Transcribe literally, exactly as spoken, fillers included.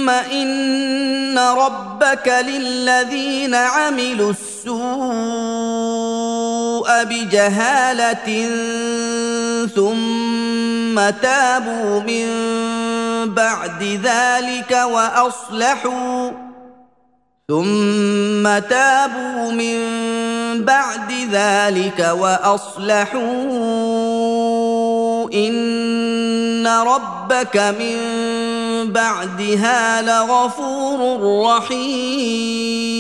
إن ربك للذين عملوا السوء بجهالة ثم تابوا من بعد ذلك وأصلحوا ثم تابوا من بعد ذلك وأصلحوا إن ربك من بعدها لغفور رحيم.